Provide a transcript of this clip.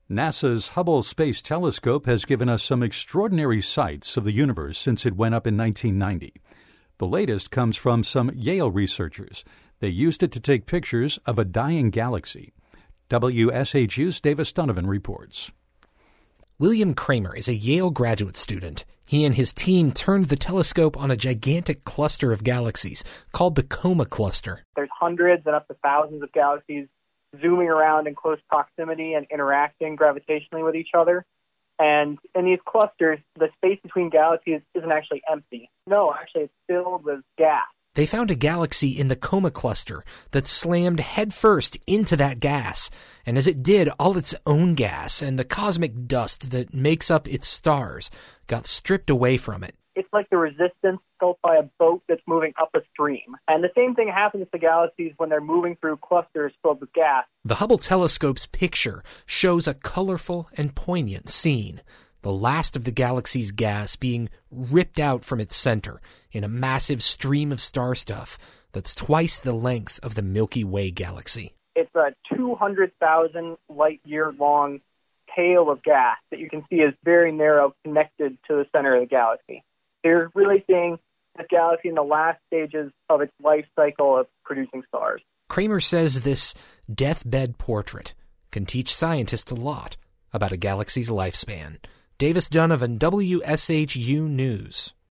NASA's Hubble Space Telescope has given us some extraordinary sights of the universe since it went up in 1990. The latest comes from some Yale researchers. They used it to take pictures of a dying galaxy. WSHU's Davis Donovan reports. William Kramer is a Yale graduate student. He and his team turned the telescope on a gigantic cluster of galaxies called the Coma Cluster. There's hundreds and up to thousands of galaxies zooming around in close proximity and interacting gravitationally with each other. And in these clusters, the space between galaxies isn't actually empty. No, actually it's filled with gas. They found a galaxy in the Coma Cluster that slammed headfirst into that gas. And as it did, all its own gas and the cosmic dust that makes up its stars got stripped away from it. It's like the resistance felt by a boat that's moving up a stream. And the same thing happens to galaxies when they're moving through clusters filled with gas. The Hubble telescope's picture shows a colorful and poignant scene. The last of the galaxy's gas being ripped out from its center in a massive stream of star stuff that's twice the length of the Milky Way galaxy. It's a 200,000 light-year long tail of gas that you can see is very narrow, connected to the center of the galaxy. They're really seeing this galaxy in the last stages of its life cycle of producing stars. Kramer says this deathbed portrait can teach scientists a lot about a galaxy's lifespan. Davis Donovan, WSHU News.